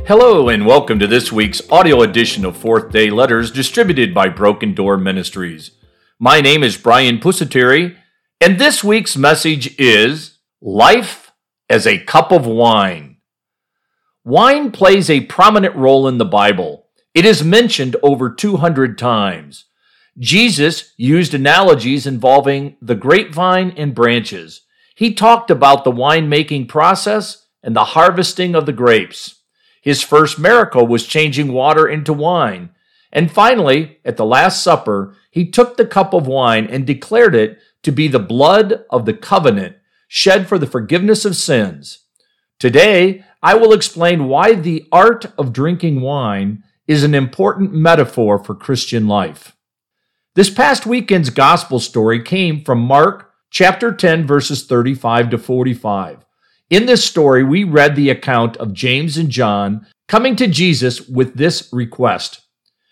Hello and welcome to this week's audio edition of Fourth Day Letters distributed by Broken Door Ministries. My name is Brian Pusateri, and this week's message is Life as a Cup of Wine. Wine plays a prominent role in the Bible. It is mentioned over 200 times. Jesus used analogies involving the grapevine and branches. He talked about the winemaking process and the harvesting of the grapes. His first miracle was changing water into wine. And finally, at the Last Supper, he took the cup of wine and declared it to be the blood of the covenant shed for the forgiveness of sins. Today, I will explain why the art of drinking wine is an important metaphor for Christian life. This past weekend's gospel story came from Mark chapter 10, verses 35 to 45. In this story, we read the account of James and John coming to Jesus with this request.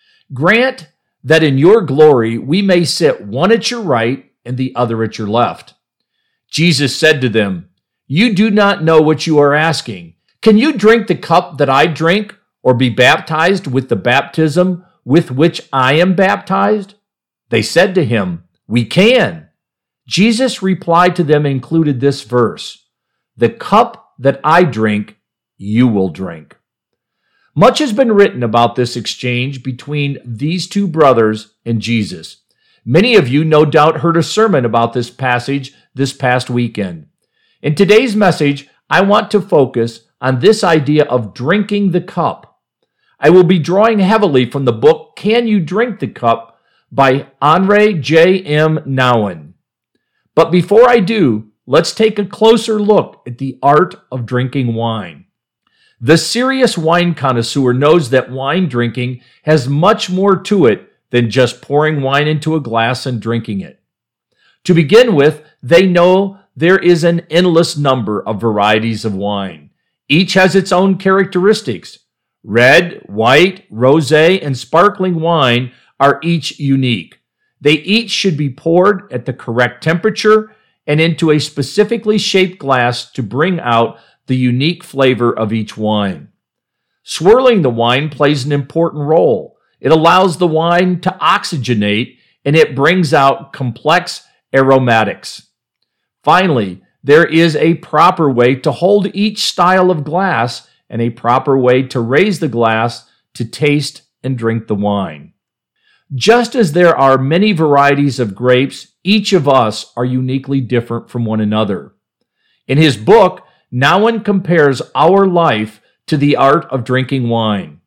Grant that in your glory we may sit one at your right and the other at your left. Jesus said to them, You do not know what you are asking. Can you drink the cup that I drink, or be baptized with the baptism with which I am baptized? They said to him, We can. Jesus replied to them and included this verse. The cup that I drink, you will drink. Much has been written about this exchange between these two brothers and Jesus. Many of you no doubt heard a sermon about this passage this past weekend. In today's message, I want to focus on this idea of drinking the cup. I will be drawing heavily from the book Can You Drink the Cup by Henri J. M. Nouwen. But before I do, let's take a closer look at the art of drinking wine. The serious wine connoisseur knows that wine drinking has much more to it than just pouring wine into a glass and drinking it. To begin with, they know there is an endless number of varieties of wine. Each has its own characteristics. Red, white, rosé, and sparkling wine are each unique. They each should be poured at the correct temperature and into a specifically shaped glass to bring out the unique flavor of each wine. Swirling the wine plays an important role. It allows the wine to oxygenate and it brings out complex aromatics. Finally, there is a proper way to hold each style of glass and a proper way to raise the glass to taste and drink the wine. Just as there are many varieties of grapes, each of us are uniquely different from one another. In his book, Nouwen compares our life to the art of drinking wine.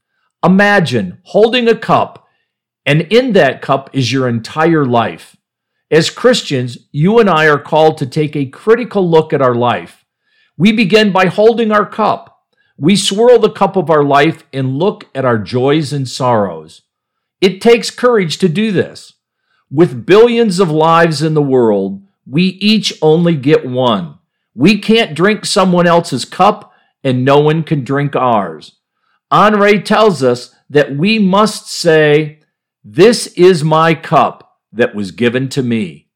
Imagine holding a cup, and in that cup is your entire life. As Christians, you and I are called to take a critical look at our life. We begin by holding our cup. We swirl the cup of our life and look at our joys and sorrows. It takes courage to do this. With billions of lives in the world, we each only get one. We can't drink someone else's cup, and no one can drink ours. Henri tells us that we must say, This is my cup that was given to me.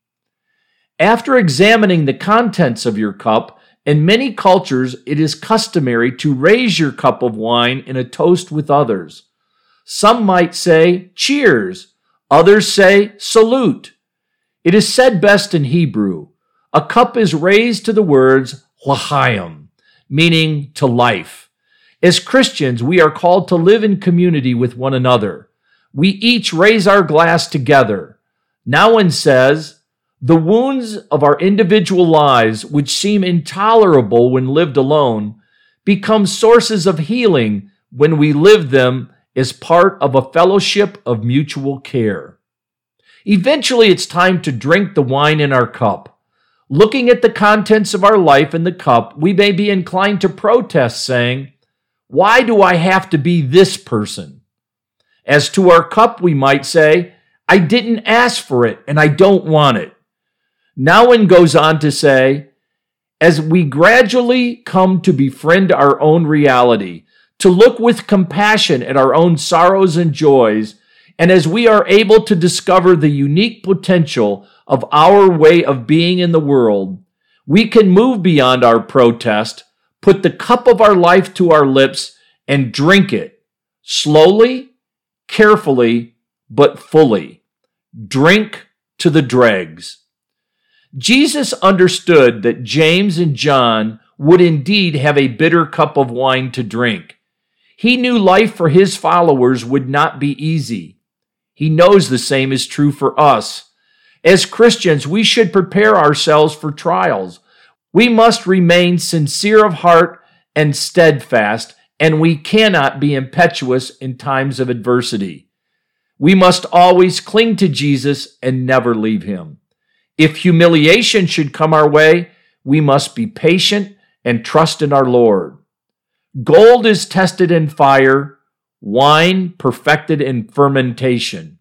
After examining the contents of your cup, in many cultures it is customary to raise your cup of wine in a toast with others. Some might say, cheers. Others say, salute. It is said best in Hebrew. A cup is raised to the words, l'chaim, meaning to life. As Christians, we are called to live in community with one another. We each raise our glass together. Nouwen says, the wounds of our individual lives, which seem intolerable when lived alone, become sources of healing when we live them as part of a fellowship of mutual care. Eventually, it's time to drink the wine in our cup. Looking at the contents of our life in the cup, we may be inclined to protest, saying, Why do I have to be this person? As to our cup, we might say, I didn't ask for it and I don't want it. Nouwen goes on to say, as we gradually come to befriend our own reality, to look with compassion at our own sorrows and joys, and as we are able to discover the unique potential of our way of being in the world, we can move beyond our protest, put the cup of our life to our lips, and drink it slowly, carefully, but fully. Drink to the dregs. Jesus understood that James and John would indeed have a bitter cup of wine to drink. He knew life for his followers would not be easy. He knows the same is true for us. As Christians, we should prepare ourselves for trials. We must remain sincere of heart and steadfast, and we cannot be impetuous in times of adversity. We must always cling to Jesus and never leave him. If humiliation should come our way, we must be patient and trust in our Lord. Gold is tested in fire, wine perfected in fermentation.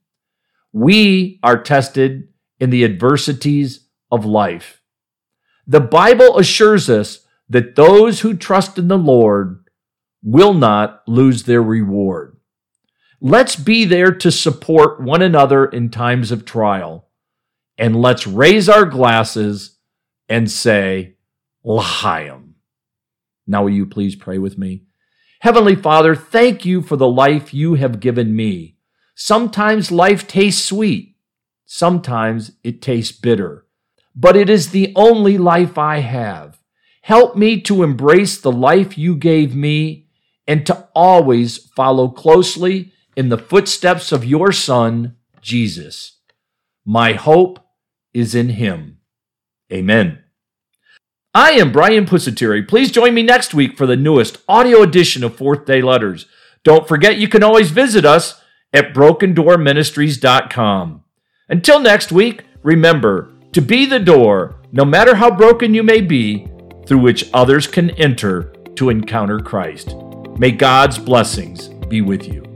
We are tested in the adversities of life. The Bible assures us that those who trust in the Lord will not lose their reward. Let's be there to support one another in times of trial. And let's raise our glasses and say, L'chaim. Now will you please pray with me? Heavenly Father, thank you for the life you have given me. Sometimes life tastes sweet. Sometimes it tastes bitter. But it is the only life I have. Help me to embrace the life you gave me and to always follow closely in the footsteps of your Son, Jesus. My hope is in him. Amen. I am Brian Pusateri. Please join me next week for the newest audio edition of Fourth Day Letters. Don't forget you can always visit us at brokendoorministries.com. Until next week, remember to be the door, no matter how broken you may be, through which others can enter to encounter Christ. May God's blessings be with you.